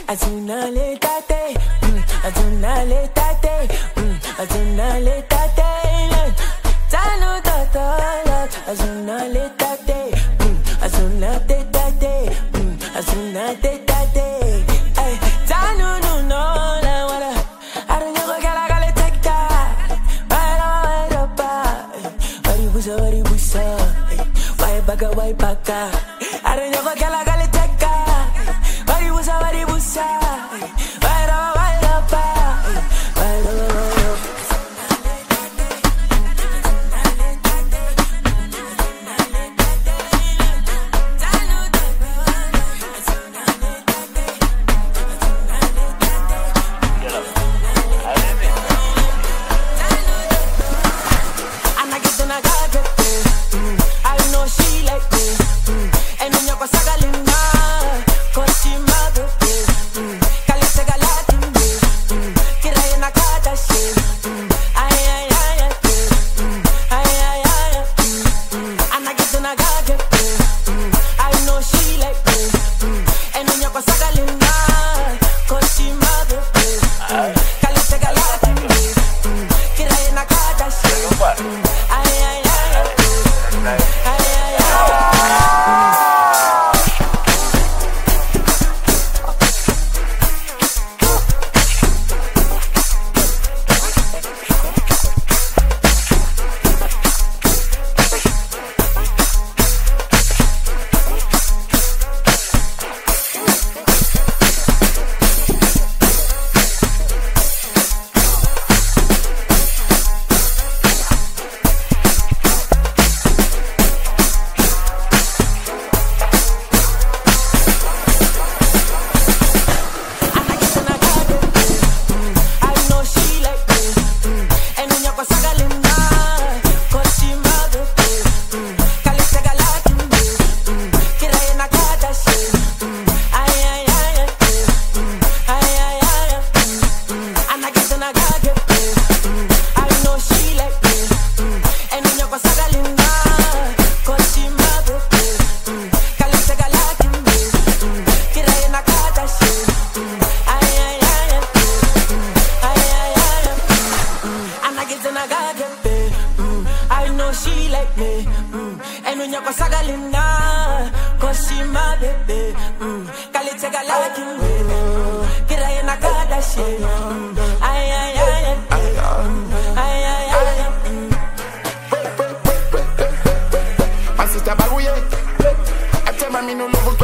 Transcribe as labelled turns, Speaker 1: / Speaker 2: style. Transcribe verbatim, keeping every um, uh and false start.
Speaker 1: Azuna le tate, azuna le tate, azuna le tate, tanu tata, azuna le tate, azuna te tate, azuna te tate, ay, tanu no no la wala, aranya ko kala kala tekta, wala wala pa, wari busa wari busa, wai baga wai baga, aranya ko kala kala tekta, wari busa wari busa, wala wala pa, wala wala.
Speaker 2: Me no love